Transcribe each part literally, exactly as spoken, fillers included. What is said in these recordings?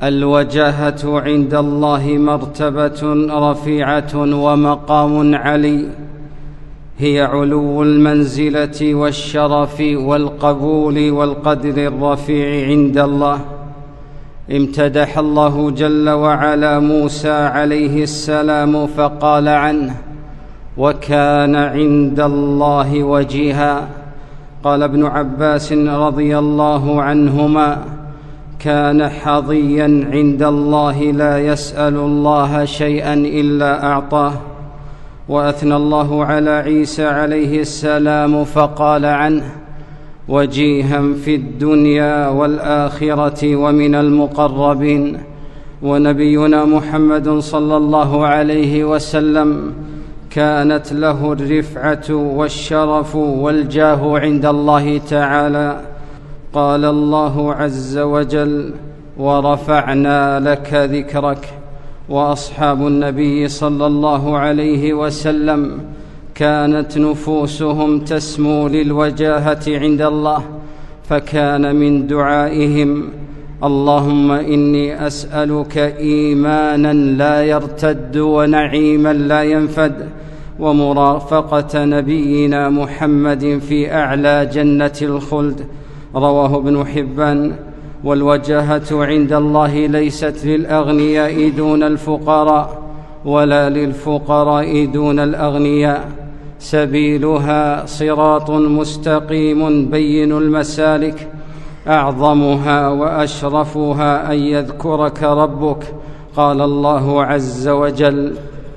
الوجاهة عند الله مرتبة رفيعة ومقام علي، هي علو المنزلة والشرف والقبول والقدر الرفيع عند الله. امتدح الله جل وعلا موسى عليه السلام فقال عنه: وكان عند الله وجيها. قال ابن عباس رضي الله عنهما: كان حظيا عند الله لا يسأل الله شيئا إلا أعطاه. وأثنى الله على عيسى عليه السلام فقال عنه: وجيها في الدنيا والآخرة ومن المقربين. ونبينا محمد صلى الله عليه وسلم كانت له الرفعة والشرف والجاه عند الله تعالى. قال الله عز وجل: ورفعنا لك ذكرك. وأصحاب النبي صلى الله عليه وسلم كانت نفوسهم تسمو للوجاهة عند الله، فكان من دعائهم: اللهم إني أسألك إيمانا لا يرتد ونعيما لا ينفد ومرافقة نبينا محمد في أعلى جنة الخلد. رواه ابن حبان. والوجاهة عند الله ليست للأغنياء دون الفقراء ولا للفقراء دون الأغنياء، سبيلها صراط مستقيم بين المسالك، أعظمها وأشرفها أن يذكرك ربك. قال الله عز وجل: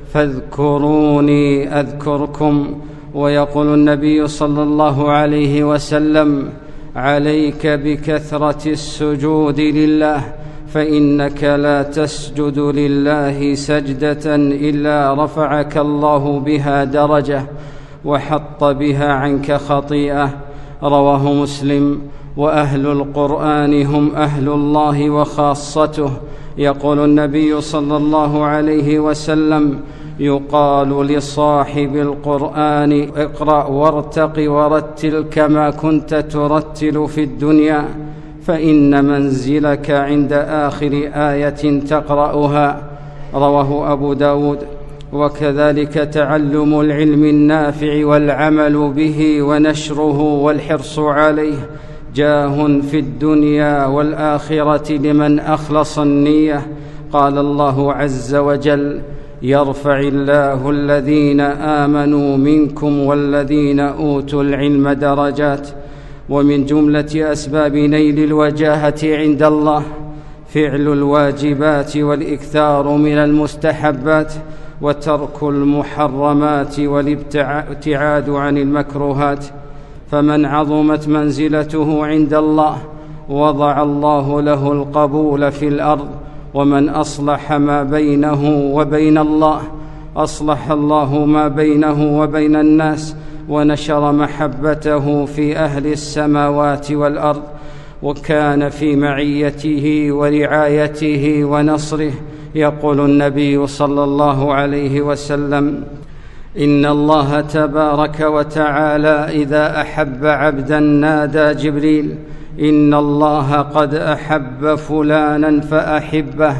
فاذكروني أذكركم. ويقول النبي صلى الله عليه وسلم: عليك بكثرة السجود لله، فإنك لا تسجد لله سجدة إلا رفعك الله بها درجة وحط بها عنك خطيئة. رواه مسلم. وأهل القرآن هم أهل الله وخاصته. يقول النبي صلى الله عليه وسلم: يقال لصاحب القرآن: اقرأ وارتق ورتل كما كنت ترتل في الدنيا، فإن منزلك عند آخر آية تقرأها. رواه أبو داود. وكذلك تعلم العلم النافع والعمل به ونشره والحرص عليه جاه في الدنيا والآخرة لمن أخلص النية. قال الله عز وجل: يرفع الله الذين آمنوا منكم والذين أوتوا العلم درجات. ومن جملة أسباب نيل الوجاهة عند الله فعل الواجبات والإكثار من المستحبات وترك المحرمات والابتعاد عن المكروهات. فمن عظمت منزلته عند الله وضع الله له القبول في الأرض، ومن أصلح ما بينه وبين الله أصلح الله ما بينه وبين الناس، ونشر محبته في أهل السماوات والأرض، وكان في معيته ورعايته ونصره. يقول النبي صلى الله عليه وسلم: إن الله تبارك وتعالى إذا أحب عبدا نادى جبريل: إن الله قد أحب فلانا فأحبه،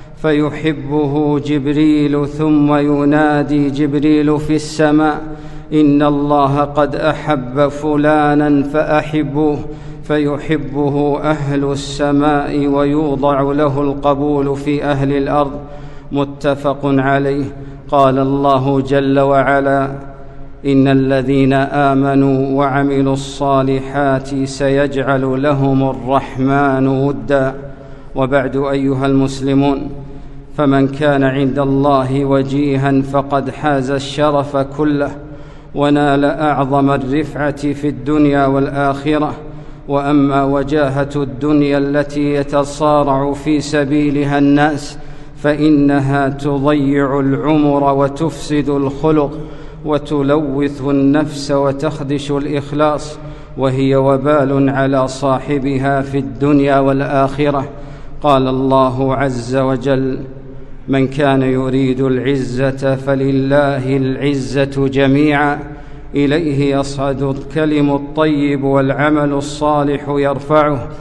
فيحبه جبريل، ثم ينادي جبريل في السماء: إن الله قد أحب فلانا فأحبوه، فيحبه أهل السماء، ويوضع له القبول في أهل الأرض. متفق عليه. قال الله جل وعلا: إن الذين آمنوا وعملوا الصالحات سيجعل لهم الرحمن ودا. وبعد، أيها المسلمون، فمن كان عند الله وجيها فقد حاز الشرف كله ونال أعظم الرفعة في الدنيا والآخرة. وأما وجاهة الدنيا التي يتصارع في سبيلها الناس فإنها تضيع العمر وتفسد الخلق وتلوث النفس وتخدش الإخلاص، وهي وبال على صاحبها في الدنيا والآخرة. قال الله عز وجل: من كان يريد العزة فلله العزة جميعا، إليه يصعد الكلم الطيب والعمل الصالح يرفعه،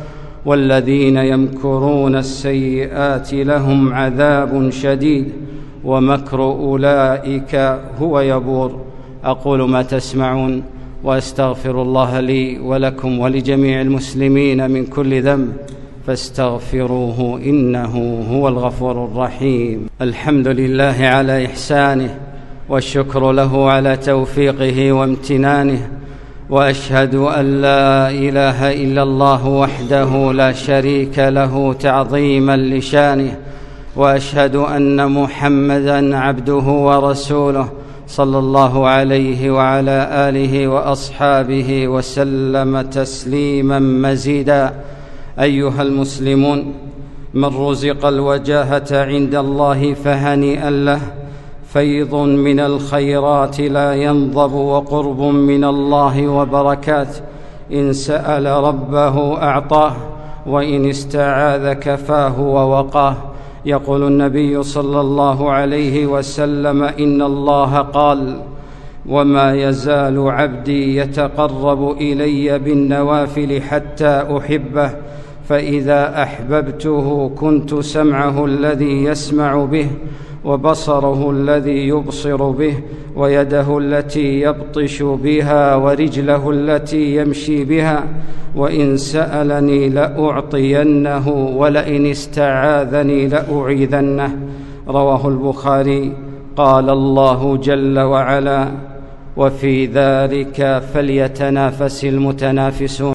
والذين يمكرون السيئات لهم عذاب شديد ومكر أولئك هو يبور. أقول ما تسمعون وأستغفر الله لي ولكم ولجميع المسلمين من كل ذنب فاستغفروه إنه هو الغفور الرحيم. الحمد لله على إحسانه والشكر له على توفيقه وامتنانه، وأشهد أن لا إله إلا الله وحده لا شريك له تعظيما لشانه، وأشهد أن محمدًا عبده ورسوله صلى الله عليه وعلى آله وأصحابه وسلم تسليما مزيدا. أيها المسلمون، من رزق الوجاهة عند الله فهنيئا له، فيض من الخيرات لا ينضب وقرب من الله وبركات. إن سأل ربه أعطاه، وإن استعاذ كفاه ووقاه. يقول النبي صلى الله عليه وسلم: إن الله قال: وما يزال عبدي يتقرب إلي بالنوافل حتى أحبه، فإذا أحببته كنت سمعه الذي يسمع به، وبصره الذي يبصر به، ويده التي يبطش بها، ورجله التي يمشي بها. وإن سألني لأعطينه، ولئن استعاذني لأعيذنه. رواه البخاري. قال الله جل وعلا: وفي ذلك فليتنافس المتنافسون.